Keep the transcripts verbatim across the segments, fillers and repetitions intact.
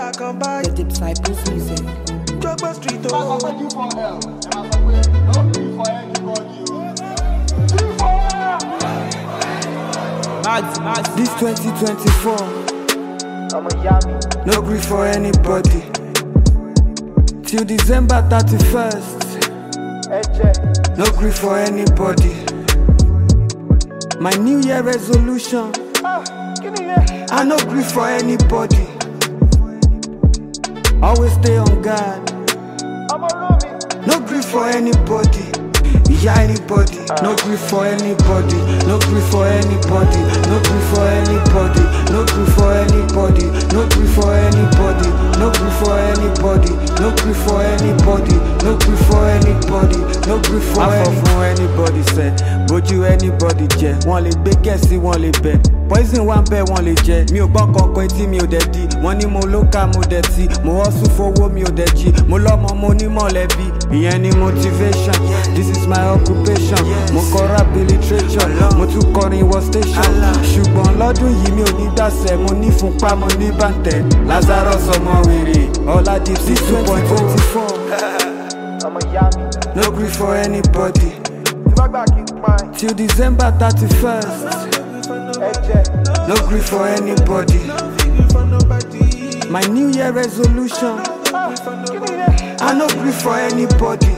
The Disciples music. Jogba Street, I oh. said you for hell, and I said, wait, don't be for anybody. You for hell. Max, Max. This twenty twenty-four, I'm a yummy. no grief for anybody. Till December thirty-first, no grief for anybody. My New Year resolution, I no grief for anybody. Always stay on guard, I'm a roomie. no grief for anybody. Yeah, anybody, no grief for anybody, no grief for anybody, no grief for anybody, no grief for anybody, no grief for anybody, no grief for anybody, no grief for anybody, no grief for anybody, no grief for anybody. Said, but you anybody jet, one le big guess, one le bet. Poison one bed, one le jet. Me o bon konkweti, me o dedi. Money mo loka, mo deti. Mo hustle for wo, me o deji. Mo love mo money, mo lebi. Any motivation, this is my occupation. Mo kọ rap literature, mo tún kọrin wọ station. Ṣùgbọ́n lọ́dún yìí mi ò ní dàsẹ̀, mo ní fúnpá, mo ní bàǹtẹ̀. Lazarus ọmọ wèrè, ọlá Dipsy two point oh. I'm a yummy. No grief for anybody. If I back in mine, Till December thirty-first, no grief for anybody. My New Year resolution, I no grief for anybody.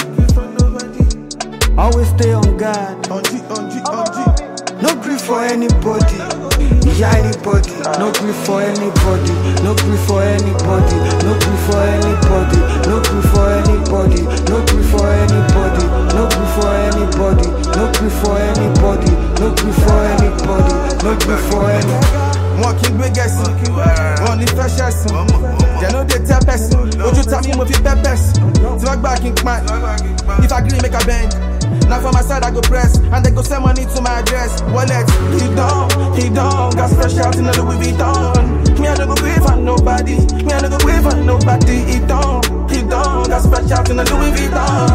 Always stay on guard, On G, on G, on G. no grief for anybody. Yeah, anybody, no grief for anybody, no grief for anybody, no grief for anybody, no grief for anybody, no grief for anybody, no grief for anybody, no grief for anybody, no grief for anybody, no grief for anybody. One king big guess, one in fresh person. They know they tell person. Would you tell me if you pep person? Talk back in man. If I agree, make a bend. Now from my side I go press, and they go send money to my address. Wallet, he done, he done. Got fresh out in the Louis Vuitton. Me I no go grieve on nobody. Me I no go grieve on nobody. He done, he done. Got fresh out in the Louis Vuitton.